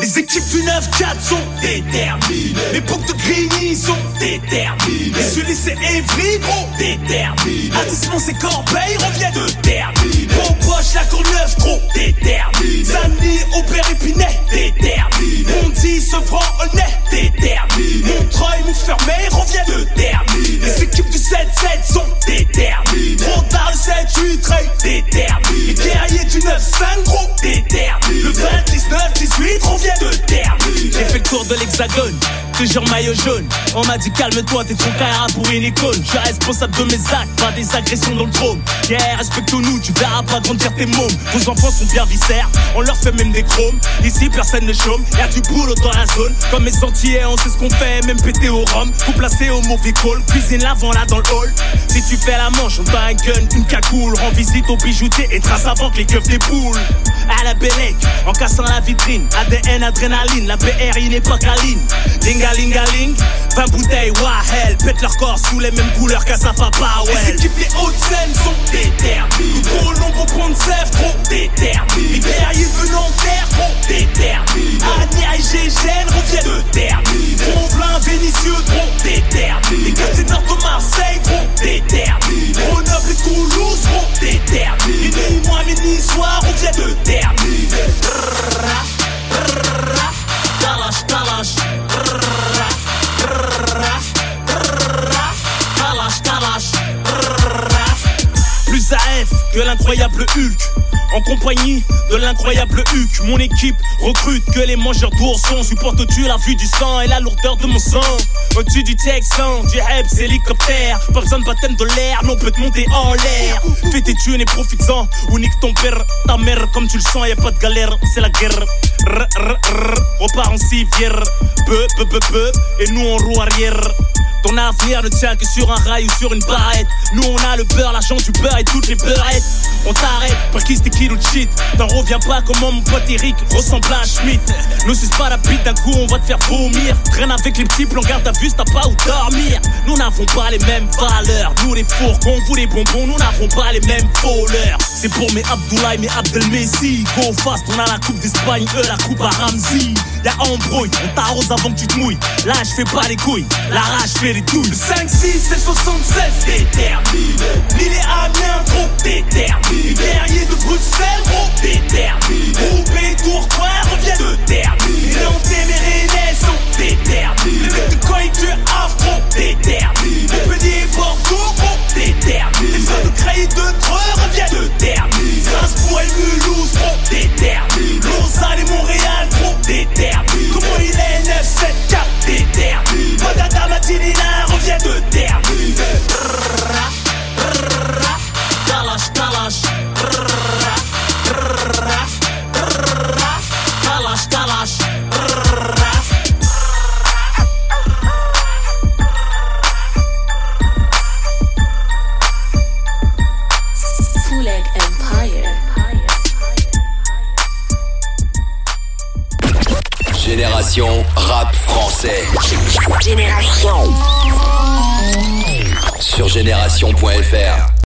Les équipes du 9-4 sont déterminées. Les boucs de Grigny sont déterminés. Les Sully c'est Évry, gros, déterminés. Attissement c'est Corbeil, revient de terminer. Beauboche, la Courneuve, trop déterminés. Samy, Aubert, Épinay, déterminés. Bondy, Sevran, Aulnay, déterminés. Montreuil, Montfermeil, revient de terminer. Les équipes du 7-7 sont déterminées. Trop tard, le 7-8, Treuil, déterminés. Les guerriers du 9-5, gros, déterminés. Le 20-19-18, revient de terminer. J'ai fait le tour de l'Hexagone, toujours maillot jaune. On m'a dit calme-toi, t'es trop carré pour une icône. Je suis responsable de mes actes, pas des agressions dans le trône. Yeah, respecte-nous, tu verras pas grandir tes mômes. Vos enfants sont bien viscères, on leur fait même des chromes. Ici personne ne chôme, y'a du boulot dans la zone. Comme mes Antillais, on sait ce qu'on fait, même pété au rhum. Coup placé au mauvais call, cuisine l'avant là dans le hall. Si tu fais la manche, on t'a un gun, une cagoule. Rends visite au bijoutier et trace avant que les keufs déboulent. À la Bellec, en cassant la vitrine. ADN, adrénaline, la BRI n'est pas câline. Lingalingaling, 20 bouteilles, wahel. Pètent leur corps sous les mêmes couleurs qu'à sa papa, ouais. Les équipes des Hauts-de-Seine sont déterminées. Les colons au pont de Sèvres, trop déterminés. Les guerriers venant terre, trop déterminés. Agnières et Gégène reviennent de terminer. Tromblin, Vénitieux, trop déterminés. Les quartiers nord de Marseille, trop déterminés. Grenoble et Toulouse, trop déterminés. Les Nîmois, mes Niçois reviennent de terminer. Kalash, kalash. Kalash, kalash. Plus AF que l'incroyable Hulk. En compagnie de l'incroyable Huck. Mon équipe recrute que les mangeurs d'oursons. Supportes-tu la vue du sang et la lourdeur de mon sang? Au-dessus du Texan, du Hebs, hélicoptère. Pas besoin de baptême de l'air, mais on peut te monter en l'air. Fais tes thunes et profites-en. Ou nique ton père, ta mère. Comme tu le sens, y'a pas de galère, c'est la guerre. Repars en civière. Peu, et nous on roue arrière. Ton avenir ne tient que sur un rail ou sur une barrette. Nous on a le beurre, l'argent du beurre et toutes les beurrettes. On t'arrête, pas qui c'était qui nous cheat. T'en reviens pas comment mon pote Eric ressemble à un Schmitt. Nous suce pas la bite d'un coup, on va te faire vomir. Traîne avec les petits plans, garde à vue, t'as pas où dormir. Nous n'avons pas les mêmes valeurs. Nous les fourgons, vous les bonbons, nous n'avons pas les mêmes voleurs. C'est pour mes Abdoulaye, mes Abdel Messi. Go fast, on a la coupe d'Espagne, eux la coupe à Ramsey. Y'a embrouille, on t'arrose avant que tu te mouilles. Là je fais pas les couilles, la rage fait les douilles. 5, 6, 7, 76, déterminé. Lille et Amiens, trop déterminé. Guerrier de Bruxelles, trop déterminé. Roubaix, Tourcoing, revient de terminer. Nantes et Mérénais sont déterminés. Les mecs de Coïc du Havre, trop déterminés. Montpellier et Bordeaux, trop déterminés. Les feux de Creil de Dreux, revient de terminer. Strasbourg et Mulhouse, trop déterminés. Lausanne et Montréal, trop déterminés. Comment il est 9, 7, 4, déterminé. Madada Matinina, revient de terminer. Kalash, kalash. Kalash, kalash. Fouleg Empire. Génération rap français. Génération. Sur génération.fr.